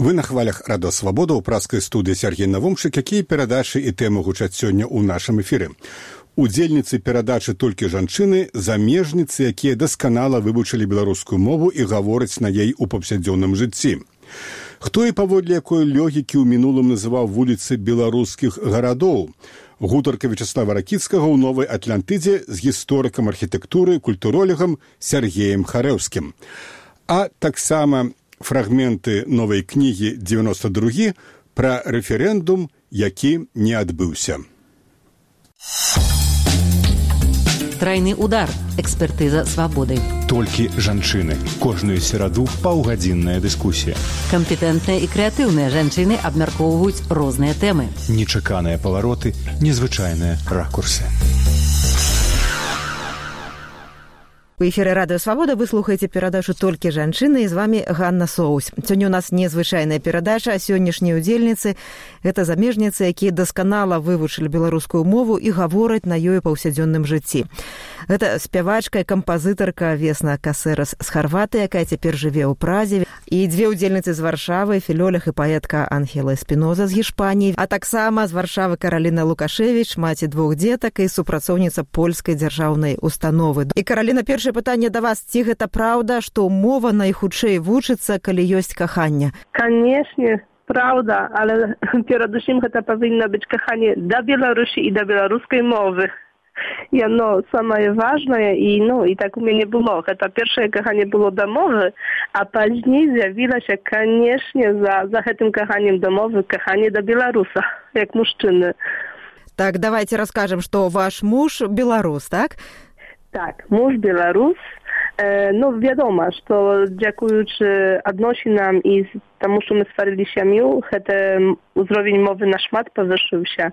Вы на хвалях Радо Свабода ў праскай студыі Сергей Навумчык, якія перадачы і тэмы гучаць сёння ў нашым эфіры. Удзельніцы перадачы «Толькі жанчыны» – замежніцы, якія дасканала вывучылі беларускую мову і гавораць на яй у паўсядзённым жыцці. Хто і паводле якой логікі ў мінулым называў вуліцы беларускіх гарадоў? Гутарка Вячеслава Ракіцкага ў Новай Атлантыдзе з гісторыкам архітэктуры, культуролегам Сергеем Харэўскім. А таксама фрагменты новай кнігі «92» пра рэферэндум, які не адбыўся. Трайны удар. Экспертыза свабоды. Толькі жанчыны. Кожную сераду паўгадзінная дыскусія. Кампетэнтныя і крэатыўныя жанчыны абмяркоўваюць розныя тэмы. Нечаканыя павароты, незвычайныя ракурсы. У эфіры Радыё Свабода вы слухаеце перадачу «Толькі жанчыны» і з вами Ганна Соусь. Сёння у нас незвычайная перадача, а сённяшнія удзельніцы – гэта замежніцы, якія дасканала вывучылі беларускую мову і гавораць на ёй у паўсядзённым жыцці. Гэта спявачка і кампазітарка Весна Касерас з Харватыі, якая цяпер жыве ў Празе, і дзве удзельніцы з Варшавы, філолог і паэтка Ангела Эспіноза з Гішпаніі, а таксама з Варшавы Караліна Лукашевіч, маці двух дзетак і супрацоўніца польскай дзяржаўнай установы. І, Караліна, першае пытанне да вас, ці гэта праўда, што мова найхутчэй вучыцца, калі ёсць каханне? Канешне, праўда, але перадусім гэта павінна быць каханне да Беларусі і да беларускай мовы. Яно самае важнае, і так у мяне было. Гэта першае каханне было да мовы, а пазней з'явілася, канешне, за гэтым каханнем да мовы каханне да беларуса, як мужчыны. Так, давайте раскажем, што ваш муж беларус, так? Так, муж беларус. Вядома, што дзякуючы адносінам і таму, што мы стварылі сям'ю, гэты ўзровень мовы нашмат павышыўся.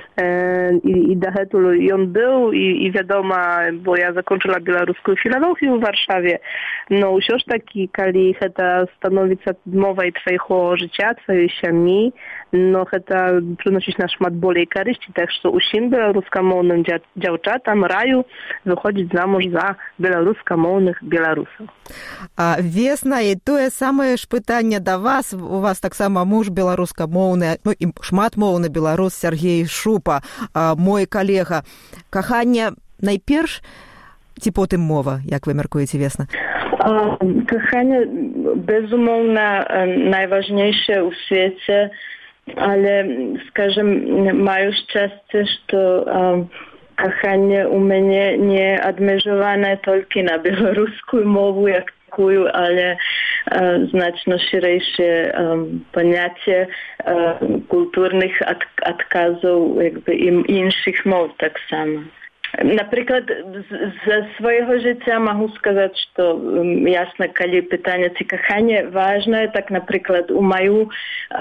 І дагэтуль ён быў, і вядома, бо я закончыла беларускую філалогію ў Варшаве, но ўсё ж такі, калі гэта становіцца мовай твайго жыцця, тваёй сям'і, гэта прыносіць нашмат болей карысці, так што ўсім беларускамоўным дзяўчатам раю выходзіць замуж за беларускамоўных беларусаў. Весна, і тое самае ж пытанне да вас. У вас таксама муж беларускамоўны, і шматмоўны беларус Сергей Шупа, мой калега. Каханне найперш ці потым мова, як вы мяркуеце, Весна? Каханне, безумоўна, найважнейшае ў свеце, але, скажем, маю шчасце, што каханне у мяне не адмежаванае толькі на беларускую мову, як такую, але значно ширэйшее паняцце культурных адказаў іншых моў таксама. Напрыклад, з свайго жыцця магу сказаць, што ясна, калі пытанне ці каханне важнае, так, напрыклад, у мае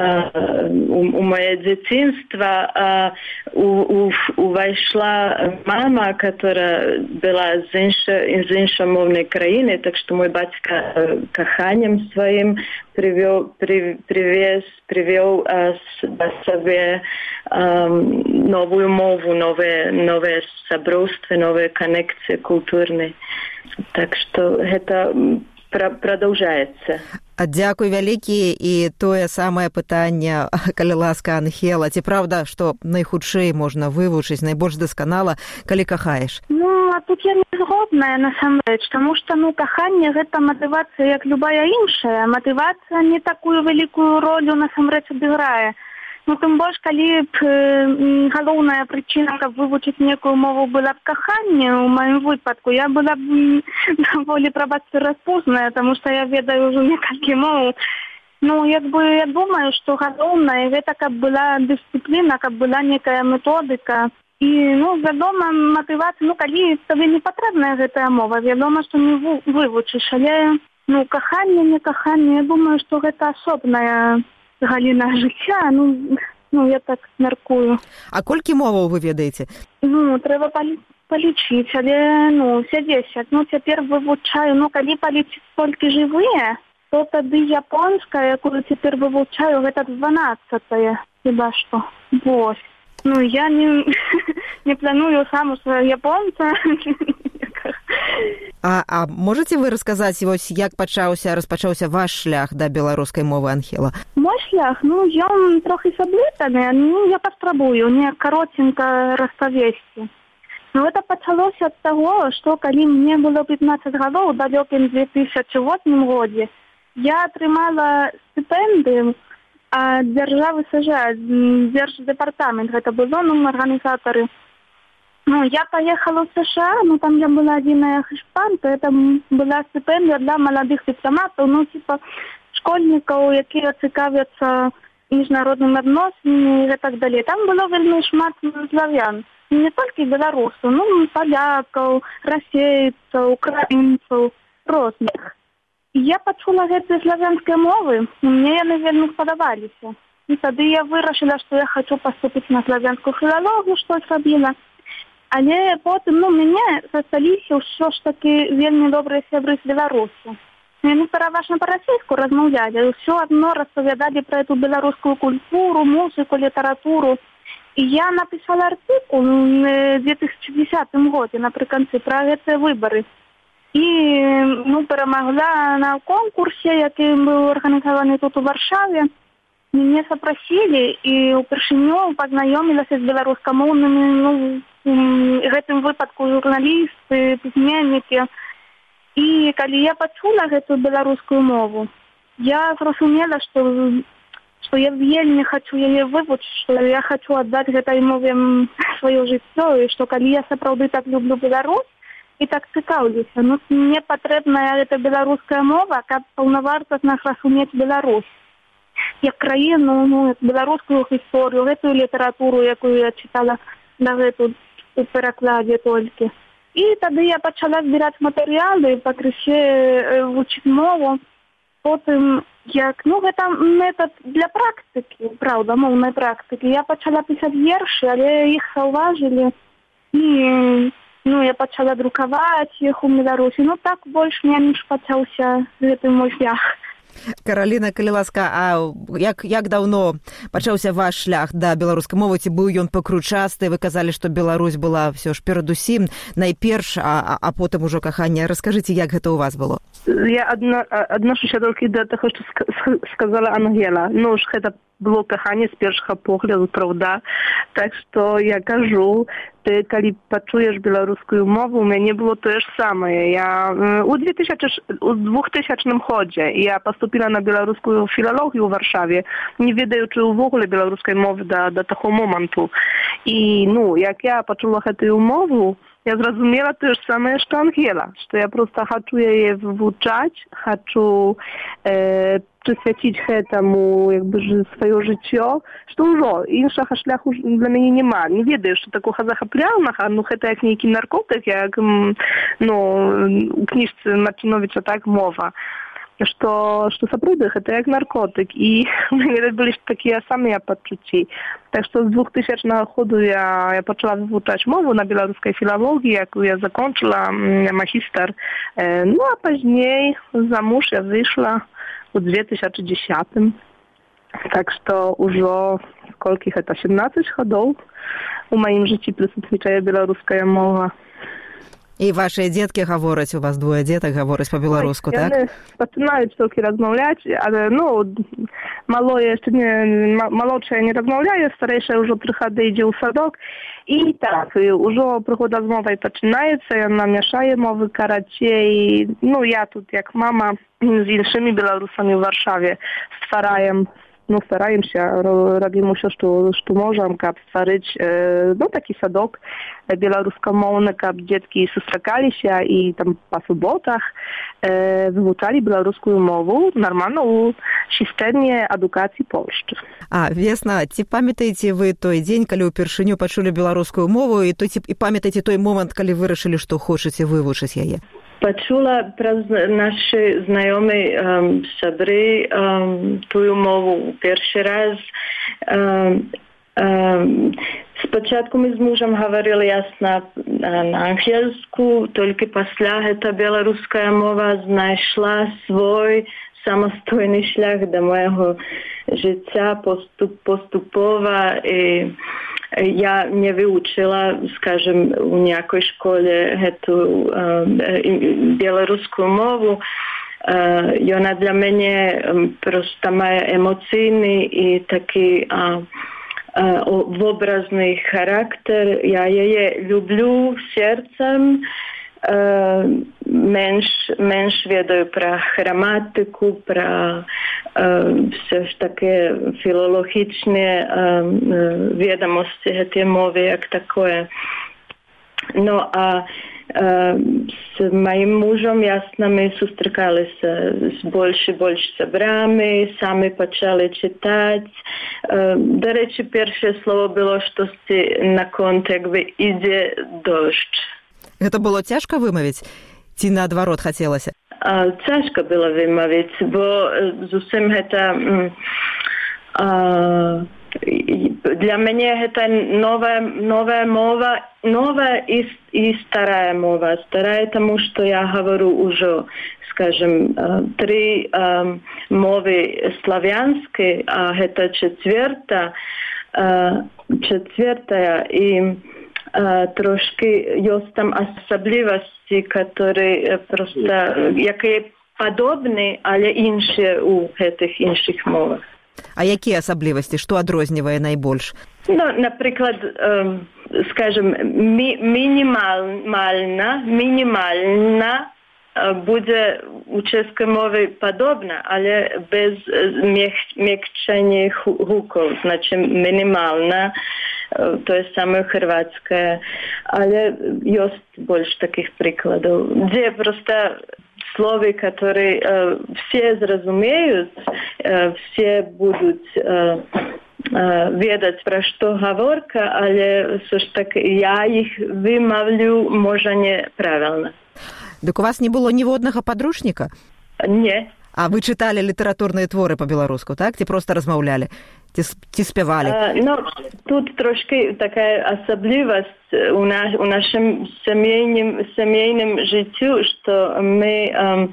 дзяцінства увайшла мама, которая была з іншамоўнай краіны, так што мой бацька каханнем сваім привёў да сабе новую мову, новые сяброўствы, новые канекцыі культурныя. Так што гэта продолжаецца. Дзякуй вялікі, і тое самае пытанне, калі ласка, Ангела. Ці правда, што найхутчэй можна вывучыць, найбольш дасканала, калі кахаеш? А тут я не згодная, насамрэч, таму што, каханне — гэта матывацыя, як любая іншая. Матывацыя не такую вялікую ролю, насамрэч, адыграе. Тым больш, калі б галоўная прычына, каб вывучыць некую мову, была б каханне, у маім выпадку, я была б даволі, прабачце, распузная, таму што я ведаю ўжо некалькі моў. Я думаю, што галоўнае гэта, каб была дысцыпліна, каб была некая методыка. І, вядома, матывацыя, калі табе не патрэбная гэтая мова, вядома, што не вывучыш, але, каханне, не каханне, я думаю, што гэта асобная галіна жыцця, я так мяркую. А колькі моваў вы ведаеце? Трэба палічыць, але, все 10. Цяпер вывучаю, калі палічыць толькі жывыя, то тады японская, якую цяпер вывучаю, гэта 12-е, хіба што. Вось. Я не планую саму японца. А можете вы расказаць, вось, як распачаўся ваш шлях да беларускай мовы, Анхела? Мой шлях, ён трохі заблытаны, я паспрабую не каротенька распавесці. Это пачалося ад таго, што калі мне было 15 гадоў, далёкім 2008 годзе, я атрымала стыпендыю ад дзяржавы США, дзярждэпартамент, гэта было, арганізатары. Я поехала в США, там я была адзіная іспанка, это была стыпендыя для маладых дыпламатаў, школьнікаў, якія цікавяцца міжнароднымі адносінамі і так далей. Там было вельмі шмат славян, не толькі беларусаў, палякаў, расейцаў, украінцаў, розных. Я пачула гэтыя славянскія мовы, мне яны вельмі спадабаліся. І тады я вырашыла, што я хочу паступіць на славянскую філалогію, што зрабіла. Але потым, мяне засталіся ўсё ж такі вельмі добрыя сябры з Беларусі. Яны пераважна па-расейску размаўлялі, ўсё адно распавядалі пра эту беларускую культуру, музыку, літаратуру. І я напісала артыкул у 2010 годзе напрыканцы пра гэтыя выбары. І перамагла на конкурсе, які быў арганізаваны тут у Варшаве. Мяне запрасілі і ўпершыню пазнаёмілася з беларускамоўнымі, гэтым выпадку журналісты, пісьменнікі. І калі я пачула гэтую беларускую мову, я зразумела, што я вельмі хочу яе вывучыць, што я хочу аддаць гэтай мове сваё жыццё, і што калі я сапраўды так люблю Беларусь і так цікаўлюся, мне патрэбная гэта беларуская мова, каб паўнавартасна разумець Беларусь. Як краіну, беларускую гісторыю, гэтую літаратуру, якую я чытала дагэтуль у перакладзе толькі. І тады я пачала збіраць матэрыялы, пакрысе вучыць мову. Потым, гэта метод для практыкі, праўда, моўнай практыкі. Я пачала пісаць вершы, але іх заўважылі. І я пачала друкаваць іх у Беларусі. Так больш-менш пачаўся гэты мой шлях. Караліна, калі ласка, а як даўно пачаўся ваш шлях да беларускай мовы? Ці быў ён пакручасты? Вы казалі, што Беларусь была ўсё ж перадусім найперш, а потым ужо каханне. Раскажыце, як гэта ў вас было? Я адношуся толькі да таго, што сказала Ангела. Гэта было каханне з першага погляду, правда. Так што я кажу, ты калі пачуеш беларускую мову, у мяне было тое ж самае. Я у 2000 годзе я паступіла на беларускую філалогію ў Варшаве, не ведаючы ўвогуле беларускай мовы да таго моманту. І як я пачула гэтую мову, я зразумела тое ж самае, што Ангела, што я проста хачу яе вывучаць, хачу прысвяціць гэтаму сваё жыццё, што ўжо іншага шляху для мяне няма. Не ведаю, што такога захапляльнага, гэта як нейкі наркотык, як у кніжцы Марціновіча так мова. Што сапраўды гэта як наркотык, і у мяне былі такія самыя пачуцці. Так што з 2000 году я пачала вывучаць мову на беларускай філалогіі, якую я закончыла магістр. А пазней замуж я выйшла у 2010. Так што ўжо колькі гэта 17 гадоў у маім жыцці прысутнічае беларуская мова. І вашыя дзеткі гавораць, у вас двое дзетак гавораць па-беларуску, так? Яны пачынаюць толькі размаўляць, але, малодшая не размаўляе, старэйшая ўжо 3 гады ідзе ў садок. І так, ўжо прыгода з мовай пачынаецца, яна мяшае мовы карацей. Я тут, як мама, з іншымі беларусамі ў Варшаве стараемся, робім усё, што можам, каб стварыць такі садок беларускамоўны, каб дзеткі сустракаліся і там па суботах вывучалі беларускую мову нармальна ў сістэме адукацыі Польшчы. Весна, ці памятаеце вы той дзень, калі ўпершыню пачулі беларускую мову, і памятаеце той момант, калі вырашылі, што хочаце вывучыць яе? Почула праз наші знайомі сябри тую мову перший раз. Спочатку ми з мужем говорили ясно на англійську, тільки після гэта беларуская мова знайшла свой самостійний шлях до моєго життя поступово. І Я не выучила, скажем, у някой школе эту белорусскую мову. И она для меня просто моя эмоциональный и такой образный характер. Я ее люблю сердцем. Менш ведаю про граматику, про все ж таки філологічні відомості цієї мови, як таке. Ну, а з моїм мужем, ясно, ми зустрікалися з більше собрами, самі почали читати. До речі, перше слово було щось на конт, якби «іде дощ». Гэта было цяжка вымавіць? Ці наадварот хацелася? Цяжка было вымавіць, бо зусім гэта... Для мяне гэта новая мова, новая и старая мова. Старая, тому что я говорю уже, скажем, 3 мовы славянские, а это четвертая, и трошки есть там особливости, которые просто, які подобні, але інші у гэтых інших мовах. А які асаблівасці? Што адрознівае найбольш? Ну, наприклад, скажем, мінімальна буде у чеській мові подобна, але без м'якчення гуків, значить мінімальна, то є саме хорватське. Але є більше таких прикладів, де просто слова, которые все зразумеют, все будут ведать, про что говорка, але все ж таки я их вымовлю, може, неправильно. Так у вас не было ніводнага падручніка? Не. А вы читали литературные творы по-белоруску, так? Ці просто размаўлялі? Ці спявали? Ну, тут трошки такая особливость у нашем семейном житию, что мы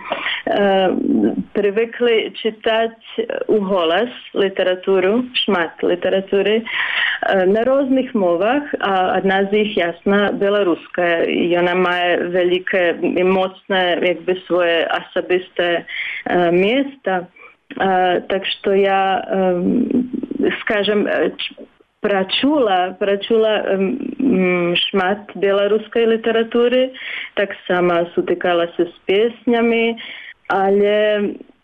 привыкли читать у голос литературу, шмат литературы на разных мовах, а одна из них, ясно, белорусская. И она має велике и мощное, якби, своє особисте место. Так что я, скажем, прочула шмат белорусской литературы, так само сутикалася з песнями, але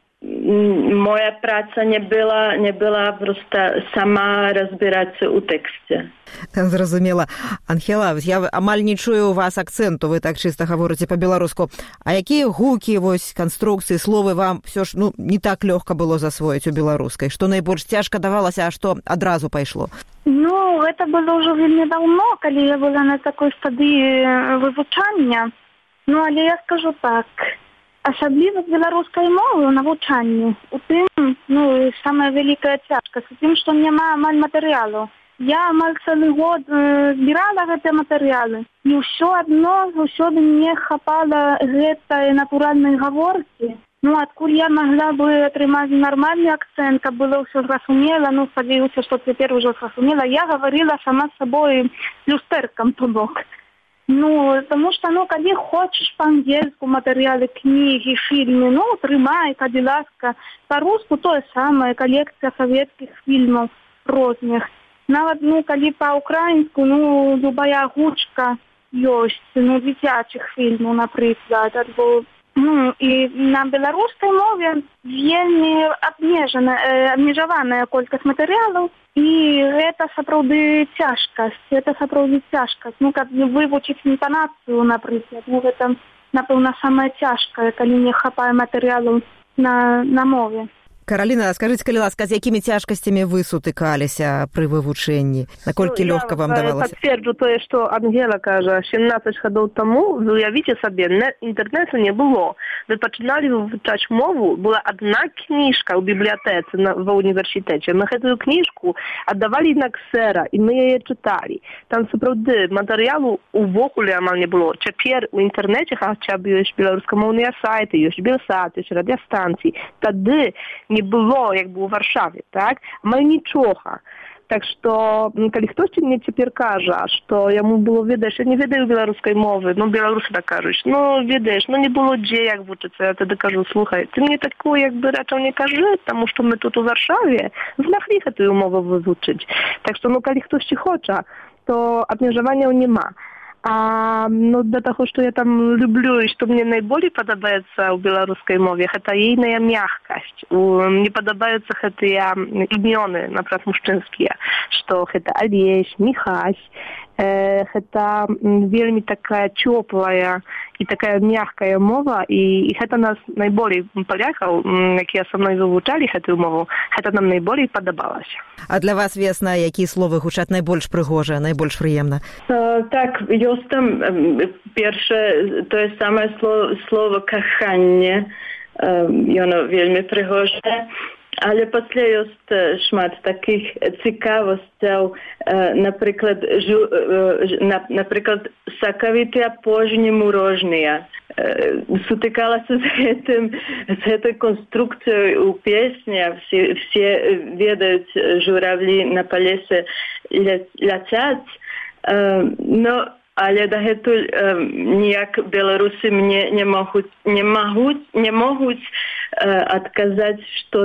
моя праца не была просто сама разбираться у тексте. Зразумела. Анхела, я амаль не чую у вас акценту, вы так чисто говорите по-беларуску. А якія гукі, вось, канструкцыі, словы вам все ж, не так лёгка было засвоіць у беларускай? Што найбольш цяжка давалася, а што адразу пайшло? Ну, это было ўжо вельмі даўно, калі я была на такой стадыі вывучання. Ну, але я скажу так, асаблівасць беларускай мовы ў навучанні у тым, самая вялікая цяжкасць у тым, што няма амаль матэрыялу. Я амаль цэлы год збірала гэтыя матэрыялы, і ўсё адно заўсёды мне хапала гэтай натуральнай гаворкі. Адкуль я могла бы атрымаць нормальны акцент, каб было ўсё зразумела, спадзяюся, што цяпер ужо зразумела. Я гаварыла сама з сабой люстэркам, то бок. Тому что, калі хочаш па-ангельску матэрыялы, кнігі, фільмы, трымай, калі ласка. Па-руску тое самае, калекцыя савецкіх фільмаў розных. Нават, калі па-украінску, любая гучка ёсць, дзіцячых фільмаў, напрыклад, альбо... І на беларускай мове вельмі абмежаваная колькасць матэрыялаў, і гэта сапраўды цяжкасць. Каб вывучыць інтанацыю, напрыклад, гэта, напэўна, самае цяжкае, калі не хапае матэрыялаў на мове. Караліна, скажыце, калі ласка, з якімі цяжкасцямі вы сутыкаліся пры вывучэнні? Наколькі лёгка вам давалася? Я пацверджу тое, што Ангела кажа, 17 гадоў таму, уявіце сабе, інтэрнэту не было. Вы пачыналі вывучаць мову, была адна кніжка ў бібліятэцы ва універсітэце. Мы гэтую кніжку аддавалі на ксера, і мы яе чыталі. Там, сапраўды, матэрыялу увогуле амаль не было. Цяпер у інтэрнэце хаця б ёсць беларускамоўныя сайты, ёсць Белсат, ёсць радыёстанцыі. Тады не было, як бы у Варшаве, так? Амаль нічога. Так што, калі хтосьці мне цяпер кажа, што яму было, ведаеш, я не ведаю беларускай мовы, беларусы так кажуць, ведаеш, не было дзе як вучыцца, я тады кажу, слухай, ты мне такое, рэчаў не кажы, таму што мы тут у Варшаве змаглі гэтую мову вывучыць. Так што, калі хтосьці хоча, то абмежаванняў няма. А да таго, што я там люблю і што мне найболей падабаецца ў беларускай мове, гэта ейная мяккасць. Мне падабаюцца гэтыя імёны, напрыклад, мужчынскія, што гэта Алесь, Міхась. Гэта вельмі такая цёплая і такая мяккая мова, і гэта нас найболей палякаў, якія са мной вывучалі гэтую мову, гэта нам найболей падабалася. А для вас, Весна, якія словы гучаць найбольш прыгожа, найбольш прыемна? Так, ёсць там першае, тое самае слово «каханне», яно вельмі прыгожае. Але пасля ёсць шмат такіх цікавасцяў, напрыклад, сакавітыя пожні мурожныя. Сутыкалася з гэтай канструкцыяй у песні. Все ведаюць, журавлі на палесе ляцяць. Але дагэтуль ніяк беларусы мне не могуць адказаць, што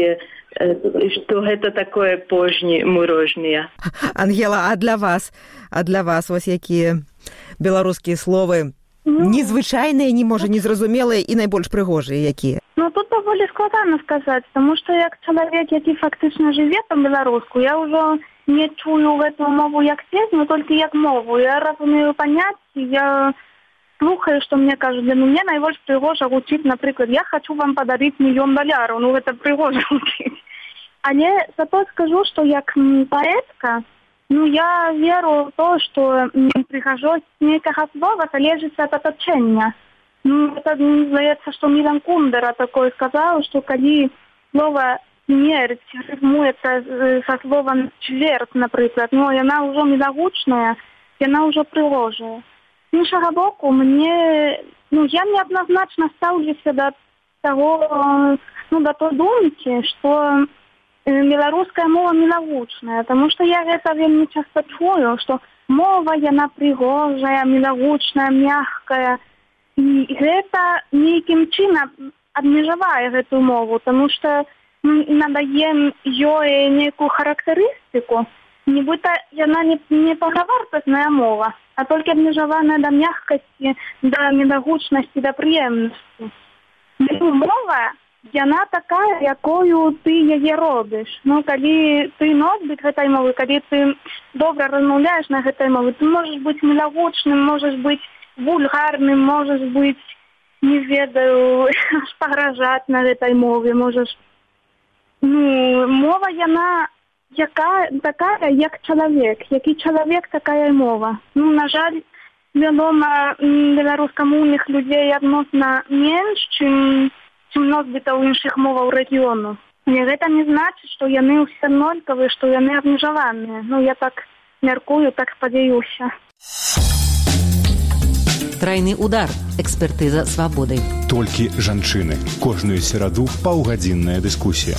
гэта такое пожні мурожныя. Ангела, а для вас вось якія беларускія словы незвычайныя, незразумелыя і найбольш прыгожыя якія? Тут даволі складана сказаць, таму што як чалавек, які фактычна жыве там беларуску, я ўжо не чую гэтую мову як песню, толькі як мову. Я разумею паняцці, я слухаю, што мне кажуць. Для мяне найбольш прыгожа гучыць, напрыклад, я хочу вам падарыць $1 000 000. Гэта прыгожа гучыць. Але зато скажу, што як паэтка, я веру ў то, што прыгажосць нейкага слова залежыць ад атачэння. Это, здаецца, што Мілан Кундера такое сказаў, што калі слова смерть рифмуецца са словам чверть, напрыклад, яна ўжо мілагучная, яна ўжо прыгожая. З іншага боку, я неадназначна стаўлюся да таго, да той думкі, што беларуская мова мілагучная, таму што я гэта вельмі часта чую, што мова яна прыгожая, мілагучная, мяккая, і гэта нейкім чынам абмежавае гэтую мову, таму што надаем ёй нейкую характарыстыку, нібыта яна не паўнавартасная мова, а толькі абмежаваная да мяккасці, да мілагучнасці, да прыемнасці. Мова, яна такая, якою ты яе робіш. Калі ты носьбіт гэтай мовы, калі ты добра размаўляеш на гэтай мовы, ты можаш быць мілагучным, можаш быць вульгарным, можаш быць, не ведаю, пагражаць на гэтай мове, можаш. Мова яна такая, як чалавек. Які чалавек, такая мова. На жаль, вядома, беларускамоўных людзей адносна менш, чым носьбітаў іншых моваў рэгіону. Але гэта не значыць, што яны ўсе аднолькавыя, што яны абмежаваныя. Я так мяркую, так спадзяюся. Трайны удар. Экспертыза свабоды. Толькі жанчыны. Кожную сераду паўгадзінная дыскусія.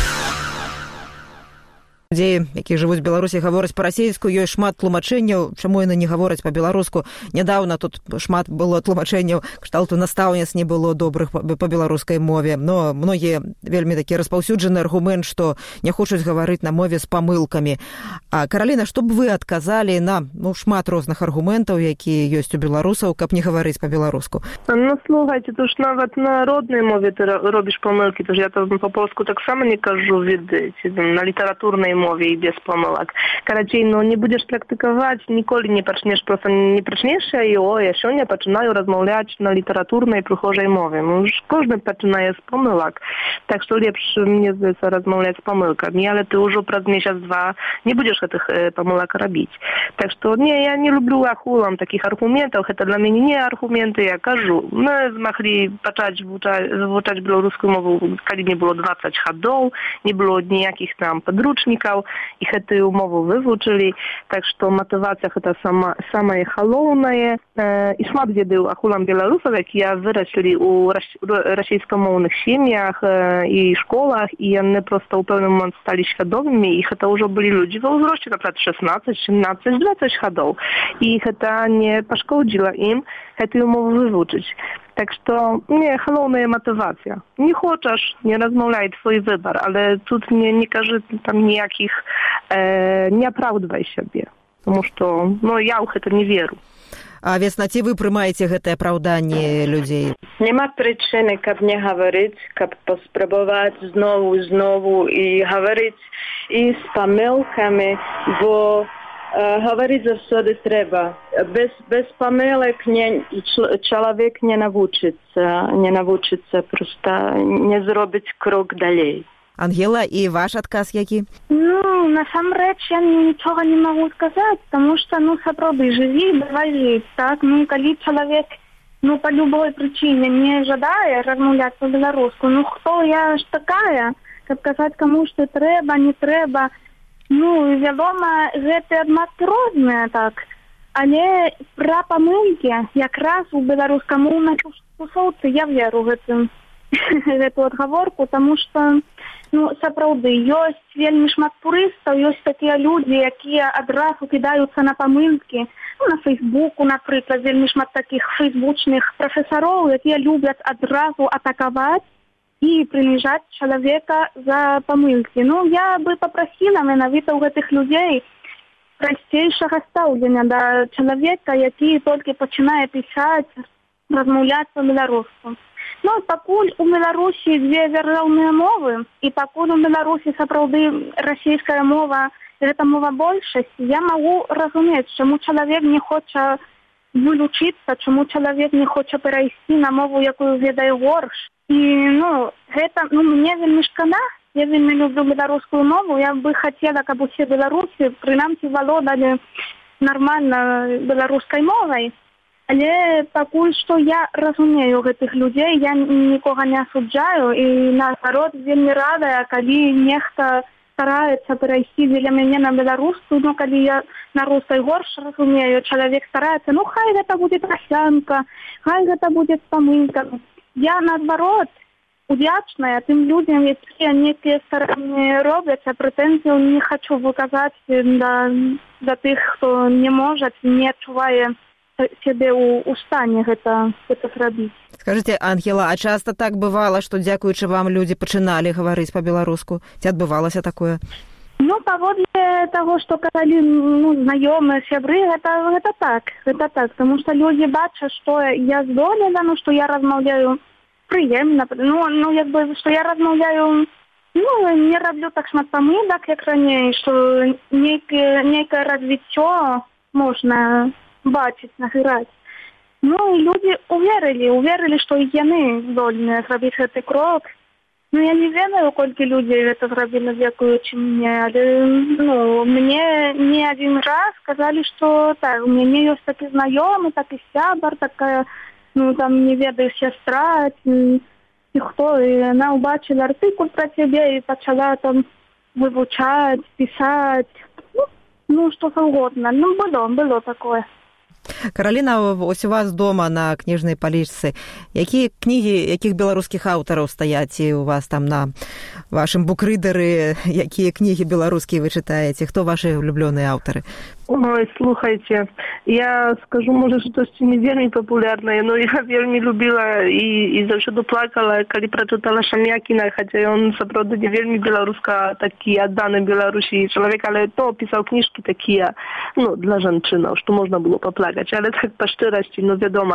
Людзей, якія жывуць у Беларусі, гавораць па-расейску, ёсць шмат тлумачэнняў, чаму яны не гавораць па-беларуску. Нядаўна тут шмат было тлумачэнняў, кшталту настаўніц не было добрых па беларускай мове. Но многія вельмі такі распаўсюджаны аргумент, што не хочуць гаварыць на мове з памылкамі. А, Караліна, што б вы адказалі на шмат розных аргументаў, якія ёсць у беларусаў, каб не гаварыць па-беларуску? Слухайце, то ж нават на роднай мове ты робіш памылкі, то ж я па-польску таксама не кажу, на літаратурнай мове і без помилок. Карацей, не будеш практикувати, ніколи не почнеш, просто не почнеш, і я сьогодні починаю розмовляти на літературній прихожій мові. Кожен починає з помилок, так що ліпше, мені здається, розмовляти з помилками, але ти вже праз місяць-два не будеш цих помилок робити. Так що, я не люблю ахулам таких аргументів, це для мене не аргументи, я кажу. Ми змогли почати звучати білоруську мову, коли не було 20 годів, не було ніяких там подручників, чакаў і гэтую мову вывучылі, так што матывацыя гэта самае галоўнае. І шмат ведаю агулам беларусаў, якія выраслі ў расійскамоўных сем'ях і школах, і яны проста ў пэўны момант сталі свядомымі, і гэта ўжо былі людзі ва ўзросце, напрыклад, 16, 17, 20 гадоў. І гэта не пашкодзіла ім гэтую мову вывучыць. Так што галоўная матывацыя. Не хочаш, не размаўляй, твой выбар, але тут не кажы там ніякіх, не апраўдвай сябе, тому што я ў гэта не веру. А Весна, ці вы прымаеце гэтае апраўданне людзей? Няма прычыны, каб не гаварыць, каб паспрабаваць знову і гаварыць і з памылкамі, бо гаварыць заўсёды трэба. Без памылак чалавек не навучыцца, проста не зробіць крок далей. Ангела, і ваш адказ які? Насамрэч, я нічога не магу сказаць, таму што, сапраўды, жыві, давай жыць, так? Калі чалавек, па любой прычыне не жадае размаўляць па-беларуску, хто я ж такая, каб казаць каму, што трэба, не трэба. Вядома, гэты адмазкі розныя, так. Але пра памылкі якраз у беларускамоўнай тусоўцы я веру гэту адгаворку, таму што сапраўды, ёсць вельмі шмат турыстаў, ёсць такія людзі, якія адразу кідаюцца на памылкі. На Фейсбуку, напрыклад, вельмі шмат такіх фейсбучных прафесароў, якія любяць адразу атакаваць і прыніжаць чалавека за памылкі. Я бы папрасіла менавіта ў гэтых людзей прасцейшага стаўлення да чалавека, які толькі пачынае пісаць, размаўляць па-беларуску. Пакуль у Беларусі дзве дзяржаўныя мовы, і пакуль у Беларусі сапраўды расійская мова, гэта мова большасці, я магу разумець, чаму чалавек не хоча вылучыцца, чаму чалавек не хоча перайсці на мову, якую ведае горш. І, гэта, мне вельмі шкада, я вельмі люблю беларускую мову, я бы хацела, каб усе беларусы прынамсі валодалі нармальна беларускай мовай. Але пакуль што я разумею гэтых людзей, я нікога не асуджаю і наадварот вельмі радая, калі нехта стараецца перайсці дзеля мяне на беларускую, калі я на рускай горш разумею, чалавек стараецца, хай гэта будзе трасянка, хай гэта будзе памылка. Я наадварот удзячная тым людзям, якія некія старанні робяць, а прэтэнзію не хачу выказаць да тых, хто не можа, не адчувае сябе ў стане гэта зрабіць. Скажыце, Ангела, а часта так бывала, што дзякуючы вам людзі пачыналі гаварыць па-беларуску? Ці адбывалася такое? Паводле таго, што казалі знаёмыя, сябры, гэта так. Таму што людзі бачаць, што я здолела, што я размаўляю прыемна, што я размаўляю, не раблю так шмат памылак, як раней, што нейкае развіццё можна бачыць, награць. І людзі уверылі, што і яны здольныя зрабіць гэты крок. Я не ведаю, колькі людзей гэта зрабіла дзякуючы мне, але мне не адзін раз сказалі, што так, у мяне ёсць такі знаёмы, такі сябар, такая, не ведаю, сястра, і хто, і яна ўбачыла артыкул пра цябе і пачала там вывучаць, пісаць, што заўгодна. Было такое. Караліна, ось у вас дома на кніжнай палічцы. Якія кнігі, якіх беларускіх аўтараў стаяць у вас там на вашым букрыдары? Якія кнігі беларускія вы чытаеце? Хто вашы улюблёныя аўтары? Ой, слухайте, я скажу, можа, штосьці не вельмі папулярнае, но я вельмі любіла і заўсёды плакала, калі прачытала Шамякіна, хаця ён сапраўды не вельмі беларуска такі адданы Беларусі чалавек, але то пісаў кніжкі такія, для жанчынаў, што можна было паплакаць. Але так па шчырасці, вядома,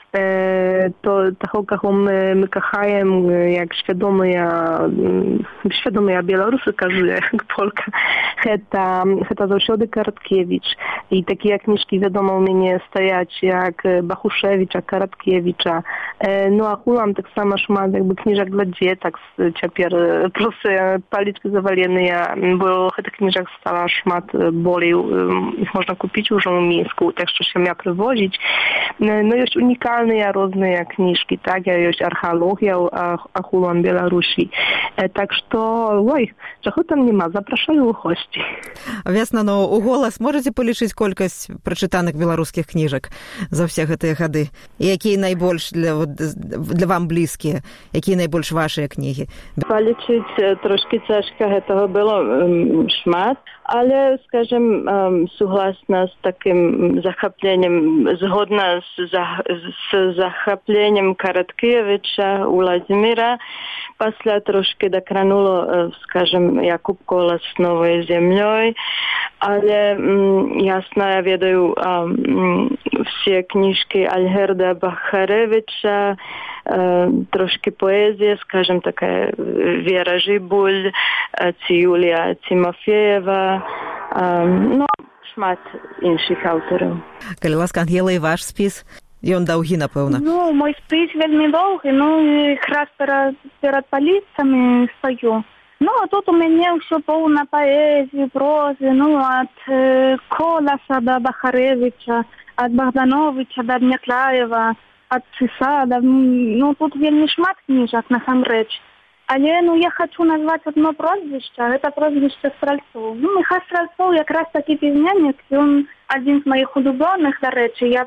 таго, каго мы кахаем, як свядомыя беларусы, кажу я, як полка, гэта заўсёды Караткевіч. І такія кніжкі, вядома, у мяне стаяць, як Бахушевіча, Караткевіча. Агулам таксама шмат кніжак для дзетак цяпер проста палічкі заваленыя, бо гэтых кніжак стала шмат болей, іх можна купіць ужо ў Мінску, так што Шамяк привозить. Но есть уникальные разные книжки, так, есть археология Ахулан Беларуси. Так что, чего там нема, запрашаю у гости. Весна, но у голас можете полічыць колькасць прачытаных беларускіх кніжак за ўсе гэтыя гады? І якія найбольш для вам блізкія? Якія найбольш вашыя кнігі? Полічыць трошки цяжка, гэтага было шмат, але, скажем, согласна з таким захопленнем, згодна з захопленнем Караткевича у Владимира, пасля трошки докрануло, скажем, Jakub Kolas с Новою землею, але ясно, я ведаю всі книжки Альгерда Бахаревича, трошки поезія, скажем, така Вера Жибуль, ці Юлія Тимофеєва, ну, шмат інших авторів. Калі ласка, Ангела, і ваш спіс? Ён даўгі, напэўна. Ну, мой спіс вельмі доўгі, ну, якраз перад паліцамі стаю. Ну, а тут у мяне ўсё поўна паэзіі, прозы, ну, ад Коласа да Бахаревича, ад Богдановича да Дняклаева, ад Цысада, ну, тут вельмі шмат кніжак, насамрэч. Але, ну, я хочу назваць одно прозвішча, гэта прозвішча Стральцоў. Ну, Міхась Стральцоў якраз такі пізнянец, ён адзін з маіх улюбёных, дарэчы. Я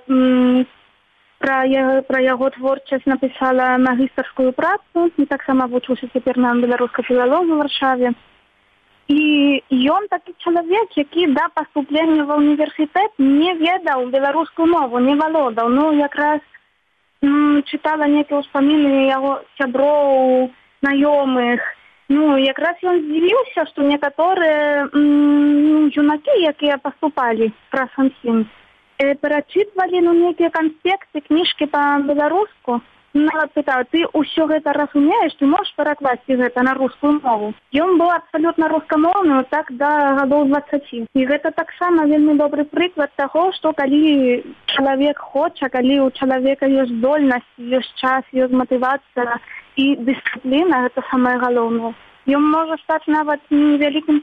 про яго творчасць напісала магістарскую працу, і таксама вучуся цяпер на беларускай філалогіі ў Варшаве. І ён такі чалавек, які да паступлення ва ўніверсітэт не ведаў беларускую мову, не валодаў. Ну, якраз чытала нейкія ўспаміны яго сяброў, знаёмых. Ну, якраз ён здзівіўся, што некаторыя юнакі, якія паступалі праз Ансін, перачытвалі, ну, нейкія канспекты, кніжкі па-беларуску. Нават пытаў, ты ўсё гэта разумееш, ты можаш перакласці гэта на рускую мову? Ён быў абсалютна рускамоўны, так да гадоў 20. І гэта таксама вельмі добры прыклад таго, што калі чалавек хоча, калі ў чалавека ёсць здольнасць, ёсць час, ёсць матывацыя і дысцыпліна, гэта самае галоўнае. Ён можа стаць нават вялікім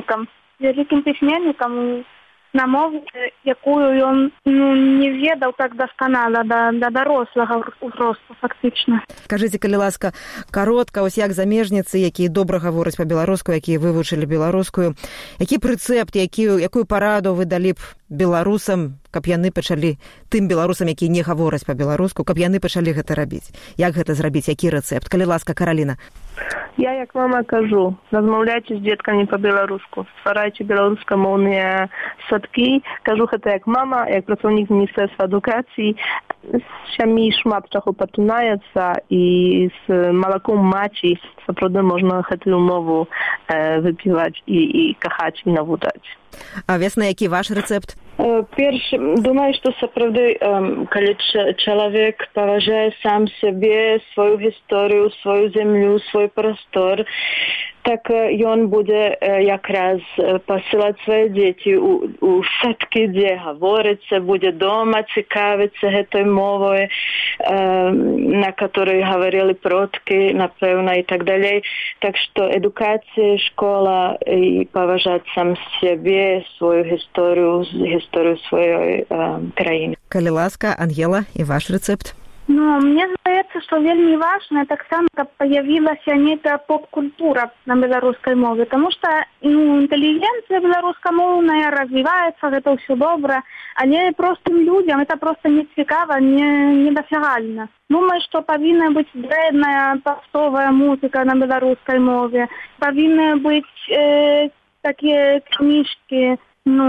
пісьменнікам на мову, якую ён не ведаў так дасканала да дарослага ўзросту, фактычна. Скажыце, калі ласка, каротка, ось як замежніцы, якія добра гавораць па-беларуску, якія вывучылі беларускую, які рэцэпт, якую параду вы далі б беларусам, каб яны пачалі, тым беларусам, якія не гавораць па-беларуску, каб яны пачалі гэта рабіць? Як гэта зрабіць? Які рэцэпт? Калі ласка, Караліна. Я, як мама, кажу, размаўляйце з дзеткамі па-беларуску, стварайце беларускамоўныя садкі. Кажу гэта як мама, як працаўнік Міністэрства адукацыі. З сям'і шмат чаго пачынаецца, і з малаком маці сапраўды можна гэтую мову выпіваць і кахаць і навучаць. А Весна, які ваш рэцэпт? Перш, думаю, што сапраўды, калі чалавек паважае сам сябе, сваю гісторыю, сваю зямлю, свой прастор, так ён будзе якраз пасылаць свае дзеці у садкі, дзе гаворыцца, будзе дома цікавіцца гэтай мовай, на которой гаварылі продкі, напэўна, і так далей. Так што адукацыя, школа і паважаць сам сябе, сваю гісторыю сваёй краіны. Калі ласка, Ангела, і ваш рэцэпт? Ну, мне здаецца, што вельмі важна таксама, каб паявілася нейкая поп-культура на беларускай мове, таму што інтэлігенцыя беларускамоўная развіваецца, гэта ўсё добра, але простым людзям гэта проста не цікава, недасягальна. Думаю, што павінна быць дрэнная пастовая музыка на беларускай мове, павінны быць такія кніжкі,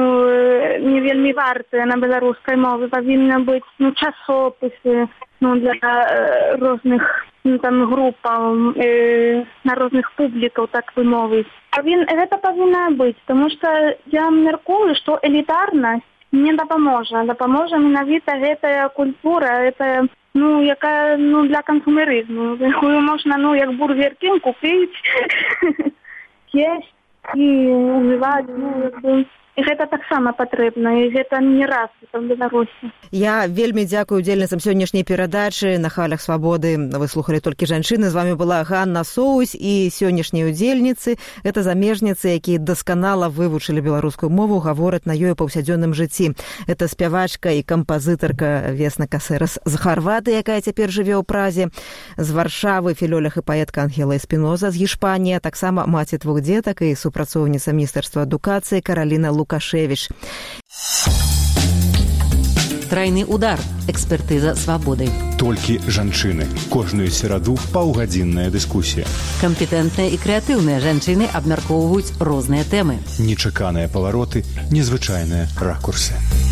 не вельмі вартыя на беларускай мове, павінны быць часопісы для розных групаў, на розных публікаў, так бы мовіць. Гэта павінна быць, таму што я мяркую, што элітарнасць не дапаможа. Дапаможа менавіта гэтая культура, гэта якая для кансумерызму, якую можна як Бургер Кинг купіць, есць і ўжываць, І гэта таксама патрэбна, і гэта не раз у Беларусі. Я вельмі дзякую удзельніцам сённяшняй перадачы. На хвалях свабоды вы слухалі толькі жанчыны. З вами была Ганна Соусь і сённяшнія удзельніцы. Гэта замежніцы, якія дасканала вывучылі беларускую мову, гавораць на ёй у паўсядзённым жыцці. Гэта спявачка і кампазітарка Весна Касерас з Харваты, якая цяпер жыве ў Празе, з Варшавы філолог і паэтка Ангела Эспіноза з Гішпаніі, а таксама маці двух дзетак і супрацоўніца міністэрства адукацыі Караліна Лукашевіч. Трайны удар. Экспертыза свабоды. Толькі жанчыны. Кожную сераду паўгадзінная дыскусія. Кампетэнтныя і крэатыўныя жанчыны абмяркоўваюць розныя тэмы. Нечаканыя павароты, незвычайныя ракурсы.